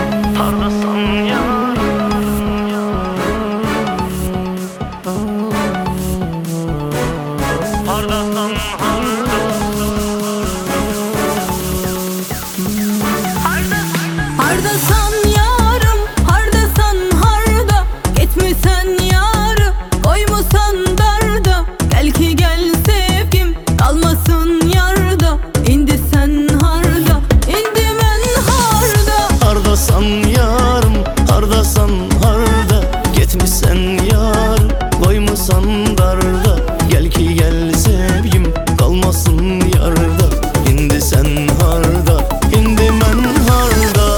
hardasan yarım, hardasan Hardasan yarım, hardasan harda, gitmisen yarı, koymusan darda. Gel ki gel sevgim, kalmasın yarda. İndi sen harda, indi men harda. hardasan yarım, hardasan harda, gitmişsen yar, koymusan darda. Gel ki gel sevgim, kalmasın yarda. İndi sen harda, indi men harda.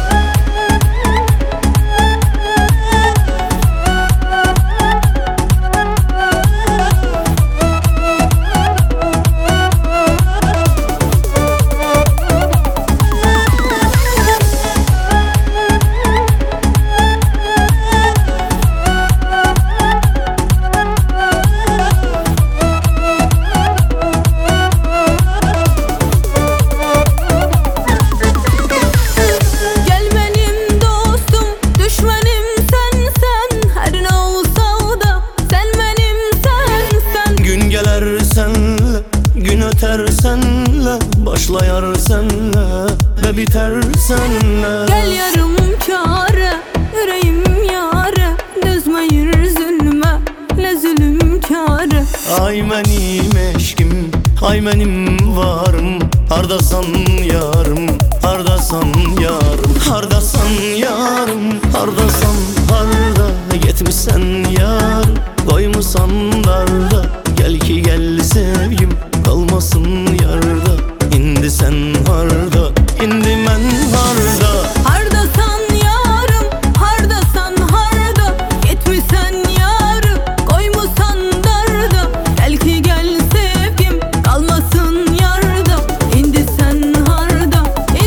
Gel benim dostum, düşmenim sensen. Her ne olsa da sen benim sensen. Gün gelir senle, gün öter senle, başlayar senle ve biter senle. Gel yarım kâre, yüreğim yâre, düzmeyir zulme, le zulüm kâre. Ay benim eşkim, ay benim varım, hardasan yarım, hardasan yarım, hardasan yarım, hardasan harda, gitmişsen yar, koymusan darda. Gel ki gel sevgim, kalmasın yarda, indi sen harda,